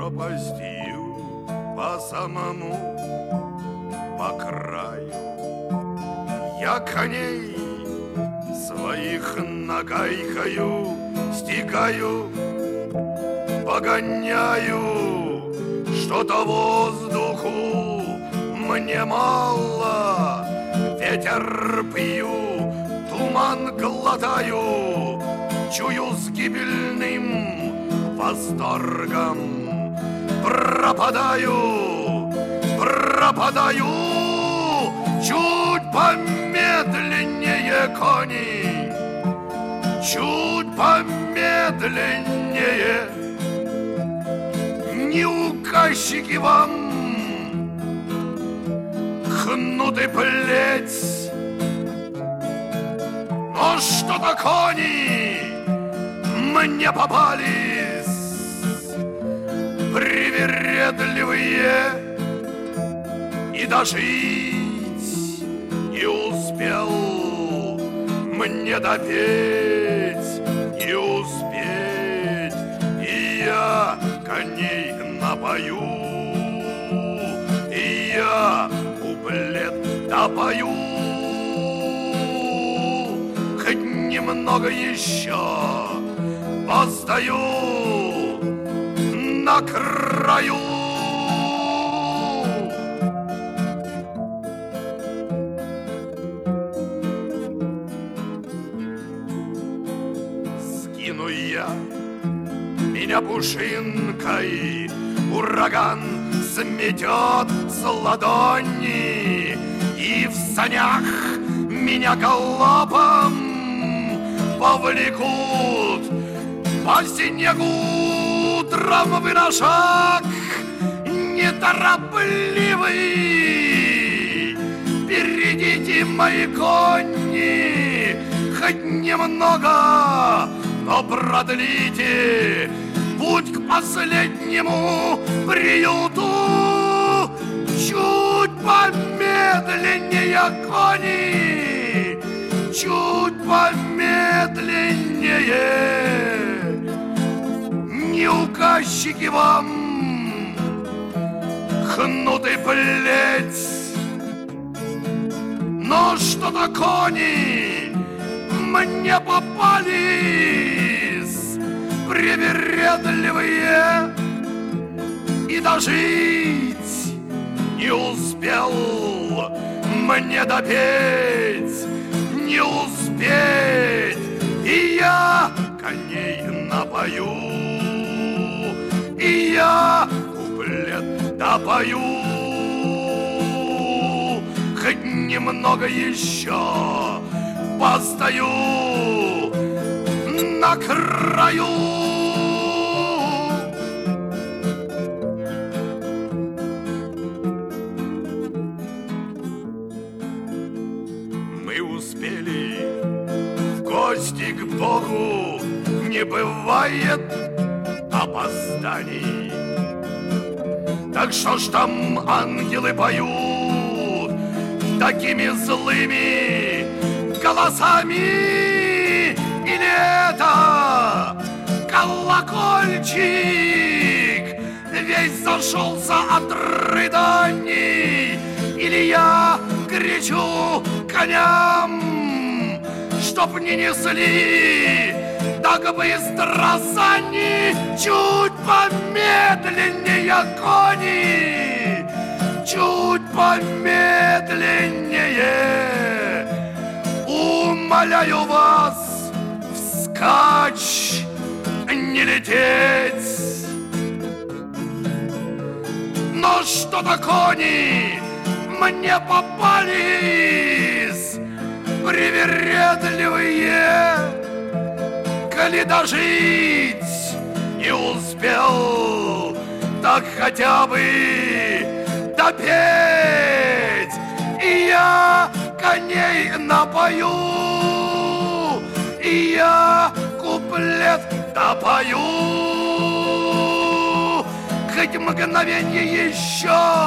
пропастью по самому, по краю. Я коней своих нагайкою стигаю, погоняю, что-то воздуху мне мало. Ветер пью, туман глотаю, чую с гибельным восторгом. Пропадаю, пропадаю, чуть помедленнее кони, чуть помедленнее. Не указчики вам хнут и плеть, но что-то кони мне попались привередливые, и дожить не успел мне допеть, не успеть, и я коней напою, и я куплет допою, хоть немного еще постою на краю. Скину я меня пушинкой, ураган сметет с ладони, и в санях меня галопом повлекут по снегу травмы на шаг неторопливый. Берегите мои кони хоть немного, но продлите путь к последнему приюту. Чуть помедленнее кони, чуть помедленнее. Не указчики вам хнут и плеть, но что-то кони мне попались привередливые, и дожить не успел мне допеть, не успеть, и я коней напою, и я куплет допою, хоть немного еще постою на краю. Мы успели в гости к Богу, не бывает опозданий. Так что ж там ангелы поют такими злыми голосами? Или это колокольчик весь зашелся от рыданий? Или я кричу коням, чтоб не несли так быстро сани? Чуть помедленнее кони, чуть помедленнее. Умоляю вас вскачь не лететь. Но что-то кони мне попались привередливые. Коли дожить не успел, так хотя бы допеть, и я коней напою, и я куплет допою, хоть мгновенье еще